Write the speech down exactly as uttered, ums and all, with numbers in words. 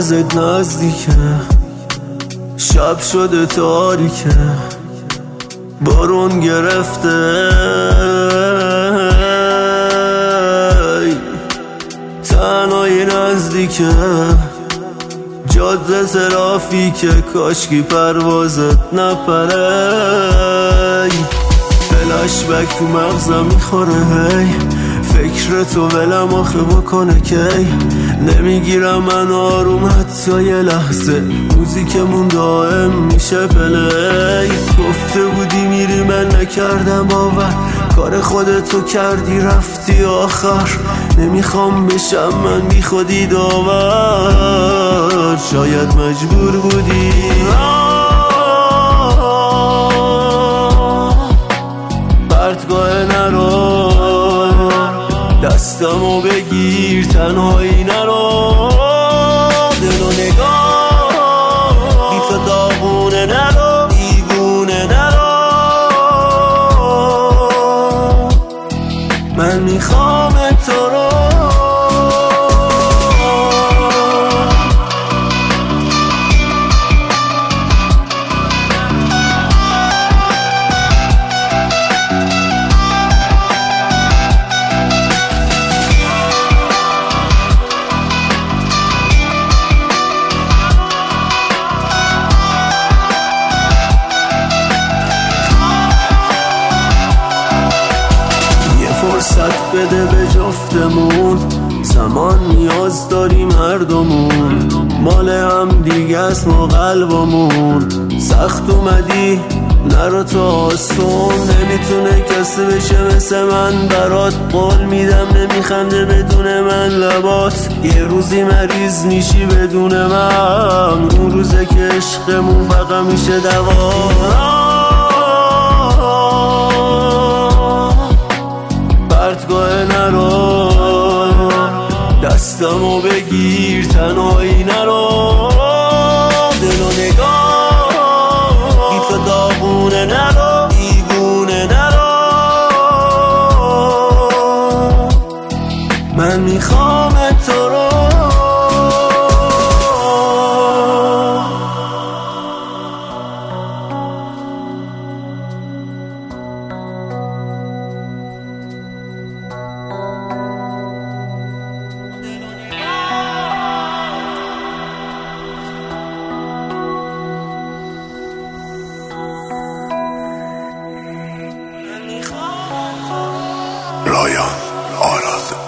پروازت نزدیکه، شب شده تاریکه، بارون گرفته، تنهایی نزدیکه، جاده ترافیکه، کاشکی پروازت نپره. فلش بک تو مغزم میخوره، هی فکر تو ولم آخه بکنه کی نمیگیرم من آروم حتی یه لحظه، موزیکمون دائم میشه پلی. گفته بودی میری من نکردم باور، کار خودتو کردی رفتی آخر، نمیخوام بشم من بی خودی داور، شاید مجبور بودی. پرتگاه نرو، دستمو بگیر، تنهایی نرو، دلو نگاه بی تو داغونه نرو، دیوونه نرو، من میخوام تو رو. فرصت بده به جفتمون، زمان نیاز داریم هر دومون، مال هم دیگه است ما قلبمون. سخت اومدی نرو تو آسون، نمیتونه کسی بشه مثل من برات، قول میدم نمیخنده بدون من لبات، یه روزی مریض میشی بدون من، اون روزه که عشقمون فقط میشه دوا. پرتگاه نرو، دستمو بگیر، تنهایی نرو، دلو نگاه بی تو داغونه نرو، دیوونه نرو، من میخوام تو رو. رایان آراد.